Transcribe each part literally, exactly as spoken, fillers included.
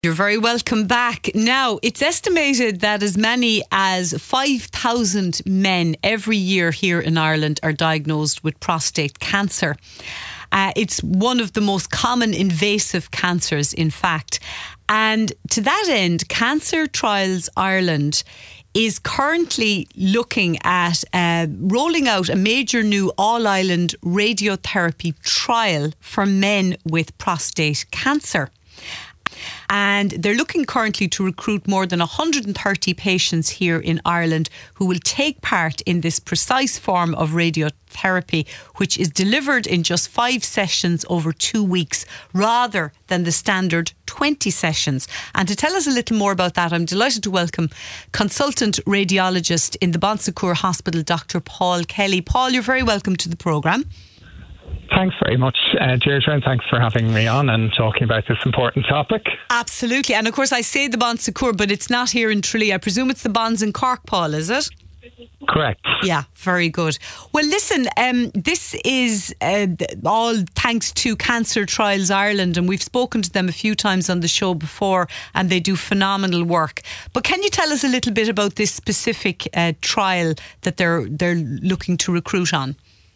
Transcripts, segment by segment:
You're very welcome back. Now, it's estimated that as many as five thousand men every year here in Ireland are diagnosed with prostate cancer. Uh, it's one of the most common invasive cancers, in fact. And to that end, Cancer Trials Ireland is currently looking at uh, rolling out a major new all-island radiotherapy trial for men with prostate cancer. And they're looking currently to recruit more than one hundred thirty patients here in Ireland who will take part in this precise form of radiotherapy, which is delivered in just five sessions over two weeks rather than the standard twenty sessions. And to tell us a little more about that, I'm delighted to welcome consultant radiologist in the Bon Secours Hospital, Doctor Paul Kelly. Paul, you're very welcome to the programme. Thanks very much, uh, Deirdre, and thanks for having me on and talking about this important topic. Absolutely. And of course, I say the Bon Secours, but it's not here in Tralee. I presume it's the Bons in Cork, Paul, is it? Correct. Yeah, very good. Well, listen, um, this is uh, all thanks to Cancer Trials Ireland, and we've spoken to them a few times on the show before, and they do phenomenal work. But can you tell us a little bit about this specific uh, trial that they're they're looking to recruit on?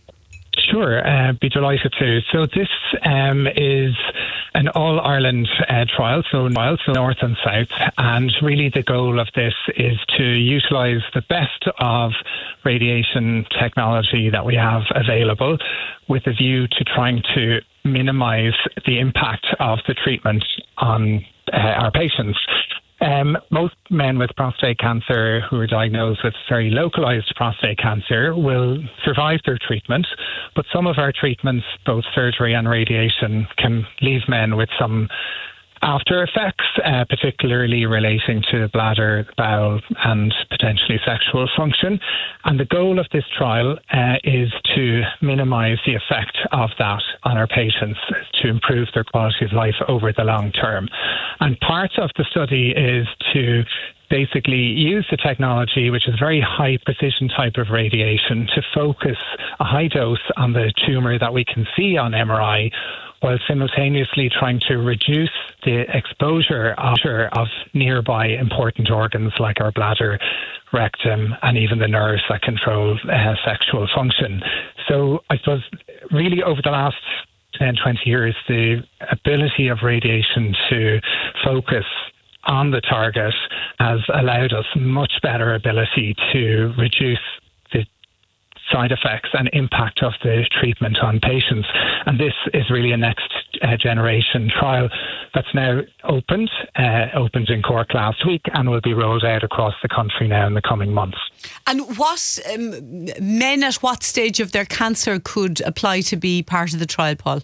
Sure, uh, be delighted to. So this um, is an all-Ireland uh, trial, so, so north and south, and really the goal of this is to utilise the best of radiation technology that we have available with a view to trying to minimise the impact of the treatment on uh, our patients. Um, most men with prostate cancer who are diagnosed with very localised prostate cancer will survive their treatment, but some of our treatments, both surgery and radiation, can leave men with some after effects, uh, particularly relating to bladder, bowel and potentially sexual function. And the goal of this trial uh, is to minimise the effect of that on our patients, to improve their quality of life over the long term. And part of the study is to basically use the technology, which is very high precision type of radiation, to focus a high dose on the tumour that we can see on M R I, while simultaneously trying to reduce the exposure of, of nearby important organs like our bladder, rectum, and even the nerves that control uh, sexual function. So I suppose really over the last ten, twenty years, the ability of radiation to focus on the target has allowed us much better ability to reduce the side effects and impact of the treatment on patients. And this is really a next uh, generation trial that's now opened, uh, opened in Cork last week and will be rolled out across the country now in the coming months. And what um, men at what stage of their cancer could apply to be part of the trial, Paul?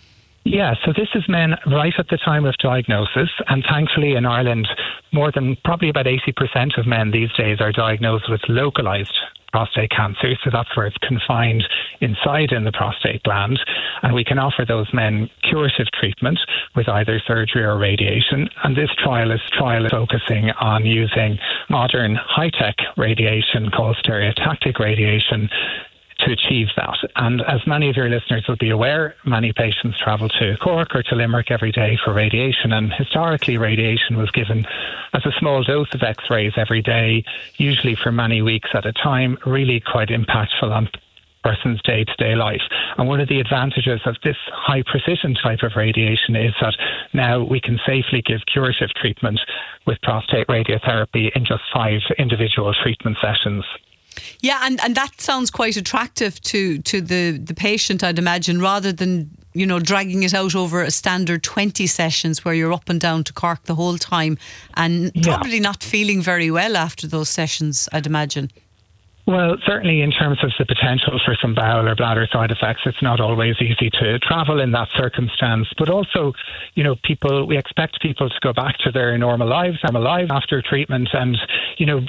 Yeah, so this is men right at the time of diagnosis, and thankfully in Ireland, more than probably about eighty percent of men these days are diagnosed with localised prostate cancer, so that's where it's confined inside in the prostate gland, and we can offer those men curative treatment with either surgery or radiation. And this trial is trial is focusing on using modern high-tech radiation called stereotactic radiation to achieve that. And as many of your listeners will be aware, many patients travel to Cork or to Limerick every day for radiation, and historically radiation was given as a small dose of X-rays every day, usually for many weeks at a time, really quite impactful on person's day-to-day life. And one of the advantages of this high precision type of radiation is that now we can safely give curative treatment with prostate radiotherapy in just five individual treatment sessions. Yeah, and, and that sounds quite attractive to, to the, the patient, I'd imagine, rather than, you know, dragging it out over a standard twenty sessions where you're up and down to Cork the whole time and yeah. probably not feeling very well after those sessions, I'd imagine. Well, certainly in terms of the potential for some bowel or bladder side effects, it's not always easy to travel in that circumstance. But also, you know, people, we expect people to go back to their normal lives, normal lives after treatment, and, you know,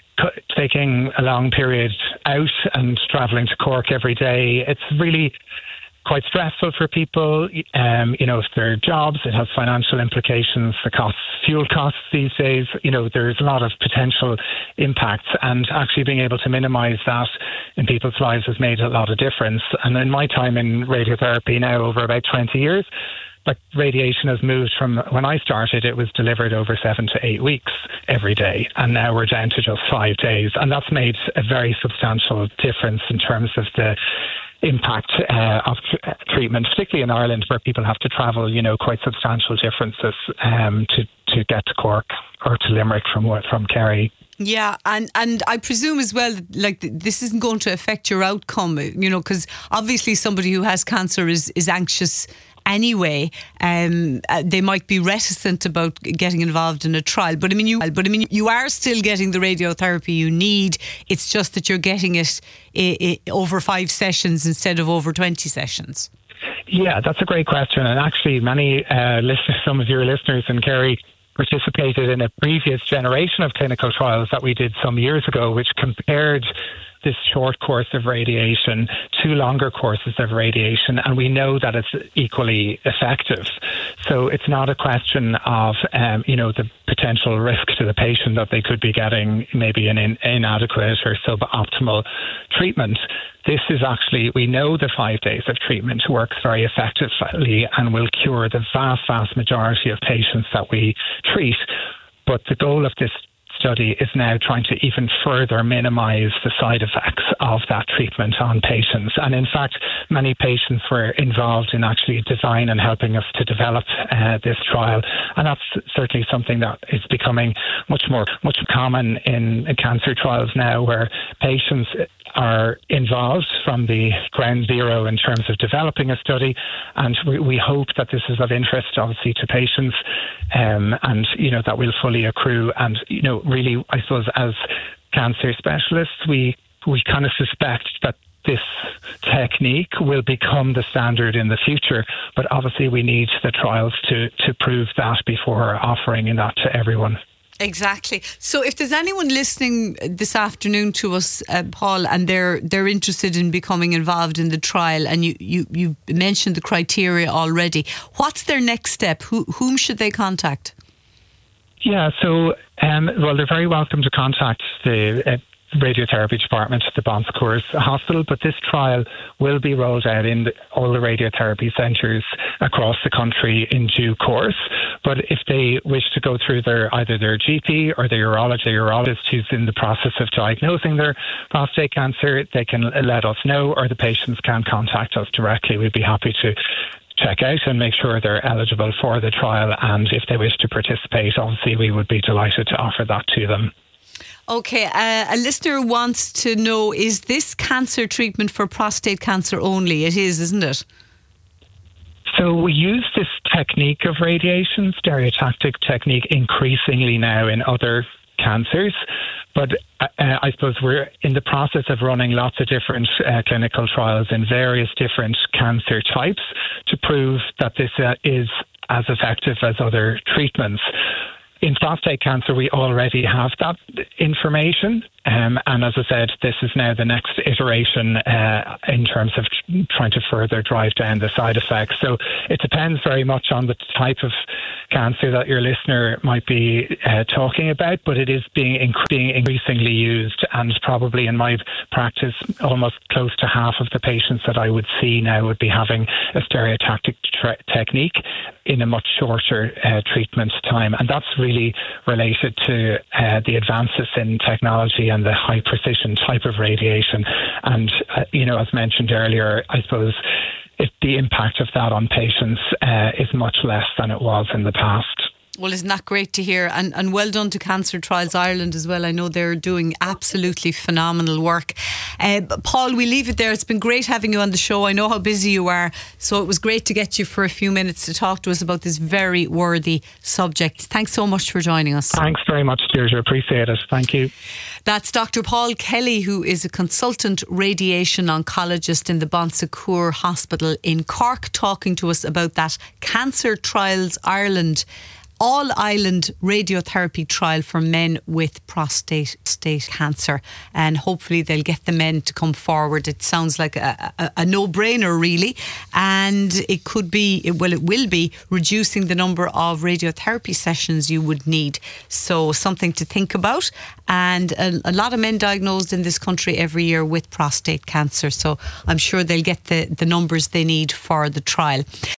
taking a long period out and travelling to Cork every day, it's really quite stressful for people. Um, you know, if their jobs, it has financial implications, the costs, fuel costs these days, you know, there's a lot of potential impacts, and actually being able to minimise that in people's lives has made a lot of difference. And in my time in radiotherapy now, over about twenty years, like radiation has moved from when I started, it was delivered over seven to eight weeks every day. And now we're down to just five days. And that's made a very substantial difference in terms of the impact uh, of t- treatment, particularly in Ireland, where people have to travel, you know, quite substantial differences um, to, to get to Cork or to Limerick from from Kerry. Yeah, and, and I presume as well, like this isn't going to affect your outcome, you know, because obviously somebody who has cancer is, is anxious anyway. Um, uh, they might be reticent about getting involved in a trial, but I mean, you, but I mean, you are still getting the radiotherapy you need. It's just that you're getting it I- I over five sessions instead of over twenty sessions. Yeah, that's a great question, and actually, many uh, listeners, some of your listeners in Kerry, participated in a previous generation of clinical trials that we did some years ago, which compared this short course of radiation to longer courses of radiation, and we know that it's equally effective. So it's not a question of, um, you know, the potential risk to the patient that they could be getting maybe an in, inadequate or suboptimal treatment. This is actually, we know the five days of treatment works very effectively and will cure the vast, vast majority of patients that we treat. But the goal of this study is now trying to even further minimize the side effects of that treatment on patients. And in fact, many patients were involved in actually design and helping us to develop uh, this trial. And that's certainly something that is becoming much more, much common in cancer trials now, where patients are involved from the ground zero in terms of developing a study. And we, we hope that this is of interest, obviously, to patients um, and, you know, that will fully accrue. And, you know, really, I suppose, as cancer specialists, we, we kind of suspect that this technique will become the standard in the future. But obviously, we need the trials to, to prove that before offering that to everyone. Exactly. So if there's anyone listening this afternoon to us, uh, Paul, and they're they're interested in becoming involved in the trial, and you, you, you mentioned the criteria already, what's their next step? Who, whom should they contact? Yeah, so, um, well, they're very welcome to contact the uh, radiotherapy department at the Bon Secours Hospital, but this trial will be rolled out in the, all the radiotherapy centres across the country in due course. But if they wish to go through their either their G P or their urologist, urologist who's in the process of diagnosing their prostate cancer, they can let us know, or the patients can contact us directly. We'd be happy to check out and make sure they're eligible for the trial, and if they wish to participate, obviously we would be delighted to offer that to them. Okay, uh, a listener wants to know, is this cancer treatment for prostate cancer only? It is, isn't it? So we use this technique of radiation, stereotactic technique, increasingly now in other cancers. But uh, I suppose we're in the process of running lots of different uh, clinical trials in various different cancer types to prove that this uh, is as effective as other treatments. In prostate cancer, we already have that information. Um, and as I said, this is now the next iteration uh, in terms of tr- trying to further drive down the side effects. So it depends very much on the type of cancer that your listener might be uh, talking about, but it is being, inc- being increasingly used, and probably in my practice, almost close to half of the patients that I would see now would be having a stereotactic tra- technique in a much shorter uh, treatment time. And that's really related to uh, the advances in technology and the high precision type of radiation. And, uh, you know, as mentioned earlier, I suppose if the impact of that on patients uh, is much less than it was in the past. Well, isn't that great to hear? And, and well done to Cancer Trials Ireland as well. I know they're doing absolutely phenomenal work. Uh, Paul, we leave it there. It's been great having you on the show. I know how busy you are, so it was great to get you for a few minutes to talk to us about this very worthy subject. Thanks so much for joining us. Thanks very much, Deirdre. Appreciate it. Thank you. That's Doctor Paul Kelly, who is a consultant radiation oncologist in the Bon Secours Hospital in Cork, talking to us about that Cancer Trials Ireland all-island radiotherapy trial for men with prostate state cancer, and hopefully they'll get the men to come forward. It sounds like a, a, a no-brainer, really, and it could be, well, it will be reducing the number of radiotherapy sessions you would need. So something to think about. And a, a lot of men diagnosed in this country every year with prostate cancer, so I'm sure they'll get the, the numbers they need for the trial.